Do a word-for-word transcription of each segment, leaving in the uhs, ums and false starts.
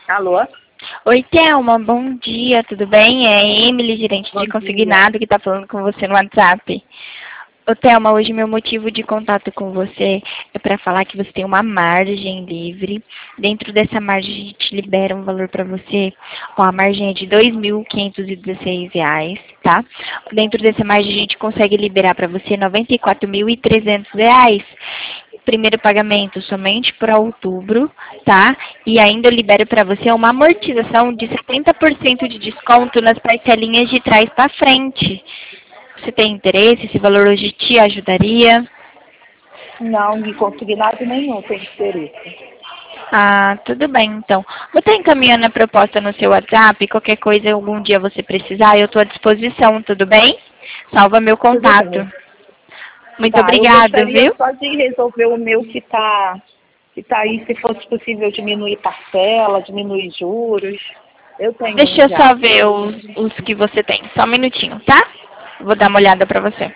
Alô? Oi, Thelma, bom dia, tudo bem? É a Emily, gerente Bom de consignado, que está falando com você no WhatsApp. Ô, Thelma, hoje meu motivo de contato com você é para falar que você tem uma margem livre. Dentro dessa margem, a gente libera um valor para você. Ó, a margem é de dois mil quinhentos e dezesseis reais, tá? Dentro dessa margem, a gente consegue liberar para você noventa e quatro mil e trezentos reais. Primeiro pagamento somente para outubro, tá? E ainda eu libero para você uma amortização de setenta por cento de desconto nas parcelinhas de trás para frente. Você tem interesse? Esse valor hoje te ajudaria? Não, de consignado nenhum tem interesse. Ah, tudo bem, então. Vou estar encaminhando a proposta no seu WhatsApp. Qualquer coisa, algum dia você precisar, eu estou à disposição, tudo bem? Salva meu Tudo contato. bem. Muito Tá, eu obrigado, gostaria viu? só de resolver o meu que está que tá aí, se fosse possível diminuir parcela, diminuir juros. Eu tenho Deixa um eu já. só ver os, os que você tem. Só um minutinho, tá? Vou dar uma olhada para você.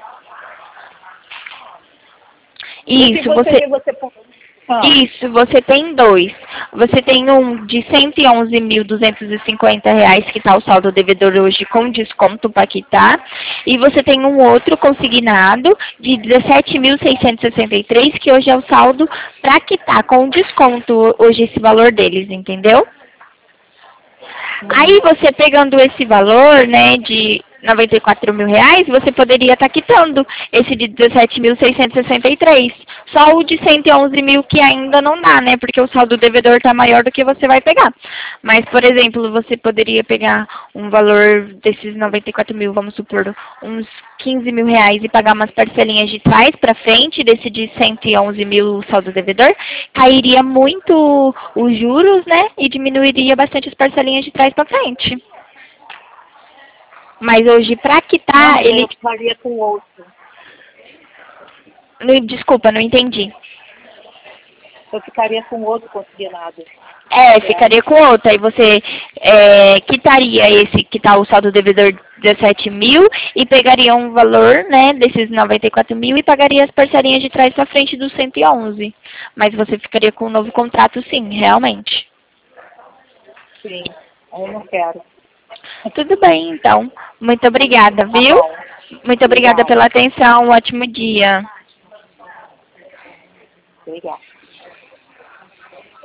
O que Isso, você você... vê, você... Ah, Isso, você tem dois. Você tem um de cento e onze mil duzentos e cinquenta reais, que está o saldo devedor hoje com desconto para quitar. E você tem um outro consignado de dezessete mil seiscentos e sessenta e três, que hoje é o saldo para quitar com desconto hoje esse valor deles, entendeu? Aí hum, você pegando esse valor, né, de noventa e quatro mil reais, você poderia estar quitando esse de dezessete mil seiscentos e sessenta e três. Só o de cento e onze mil que ainda não dá, né, porque o saldo devedor está maior do que você vai pegar. Mas, por exemplo, você poderia pegar um valor desses noventa e quatro mil, vamos supor, uns quinze mil reais e pagar umas parcelinhas de trás para frente desse de cento e onze mil saldo devedor, cairia muito os juros, né, e diminuiria bastante as parcelinhas de trás para frente. Mas hoje, para não, quitar, mas aí ele... eu faria com outro. não- Desculpa, não entendi. Eu ficaria com outro consignado. É, Certo? ficaria com outra. Aí você é, quitaria esse que está o saldo devedor de dezessete mil e pegaria um valor, né, desses noventa e quatro mil e pagaria as parcelinhas de trás para frente dos cento e onze. Mas você ficaria com um novo contrato, sim, realmente. Sim. Aí eu não quero. Tudo bem, então. Muito obrigada, Tá viu? bom. Muito obrigada Obrigada. pela atenção. Um ótimo dia. Obrigada.